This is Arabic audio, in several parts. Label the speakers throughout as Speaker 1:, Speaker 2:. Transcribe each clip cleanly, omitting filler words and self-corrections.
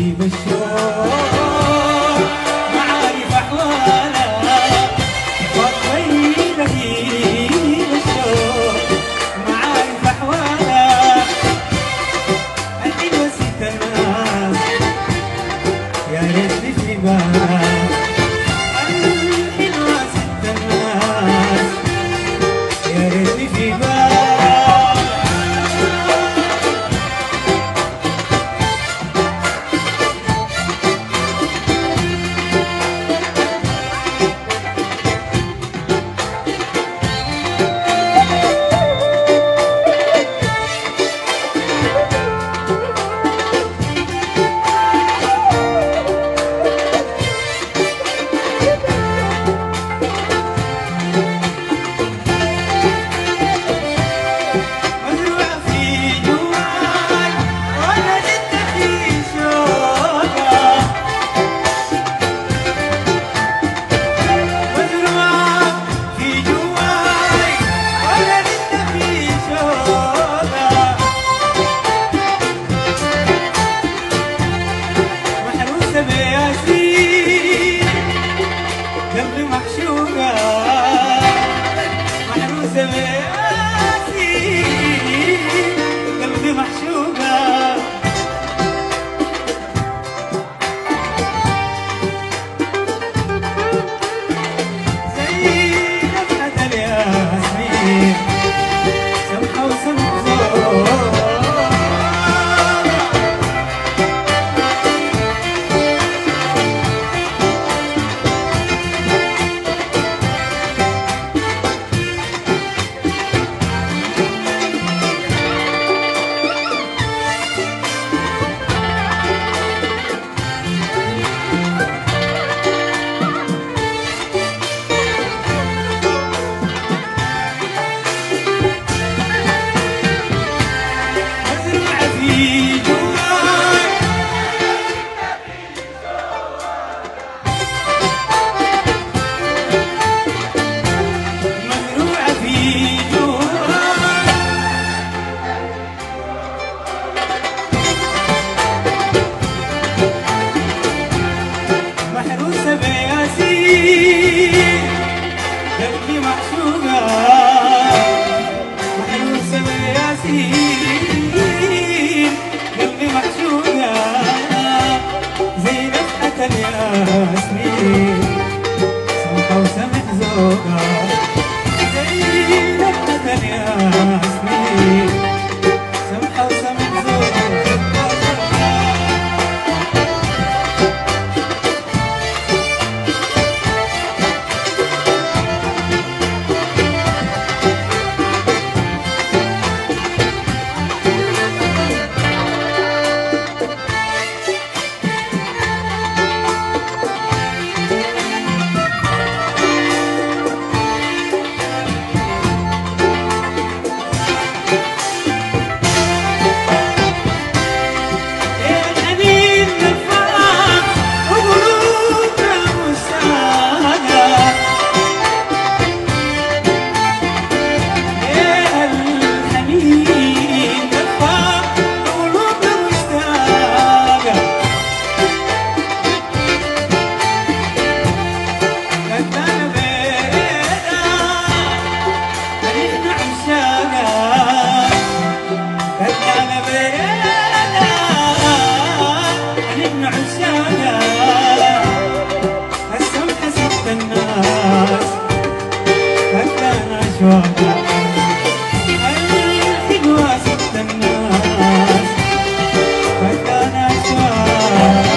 Speaker 1: لهيب الشوق معارف أحوالها وطي لهيب الشوق معارف أحوالها الحلوة ست الناس يا ريت في بالها الحلوة ست الناس يا ريت في بالها قلبي محشوقة محروسة بياسين قلبي محشوقة زي نفحة الياسمين سمحة وسمحة محروسة بياسين قلبي محشوقة محروسة بياسين قلبي محشوقة زي نفحة الياسمين سمحة وسمح ذوقها زي نفحة الياسمين سمحة وسمح ذوقها الحلوة ست الناس فكان أشواق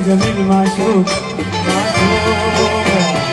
Speaker 1: جميل معشوق معشوق.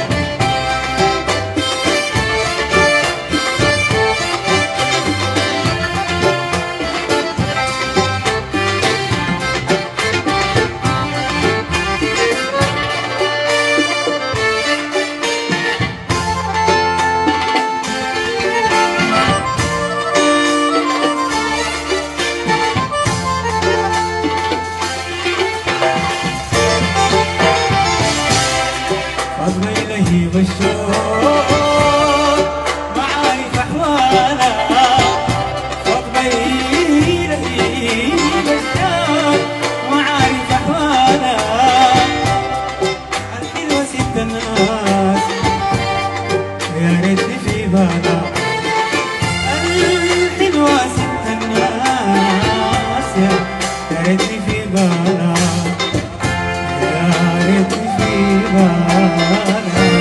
Speaker 1: فاطمة إلهي بالشوق ما عارف أحوالها. فاطمة إلهي بالشوق ما عارف أحوالها. الحلوة ست الناس يا ريتني في بالها. الحلوة ست الناس يا ريتني في بالها. يا ريتني في بالها.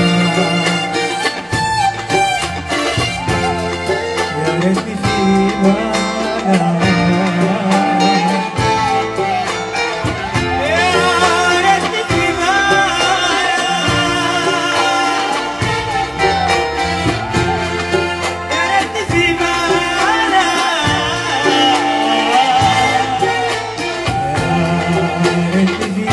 Speaker 1: يا ريتني في بالها. يا ريتني في بالها. يا ريتني في بالها. يا ريتني في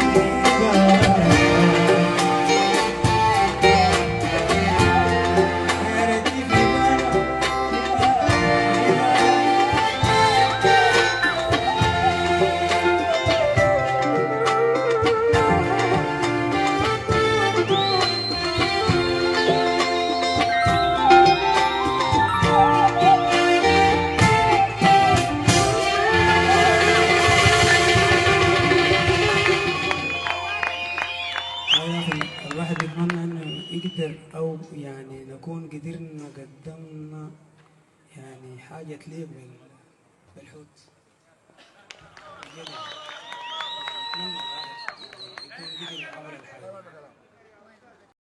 Speaker 1: الواحد يتمنى انه يقدر او يعني نكون قدرنا قدمنا يعني حاجة تليق بالحوت.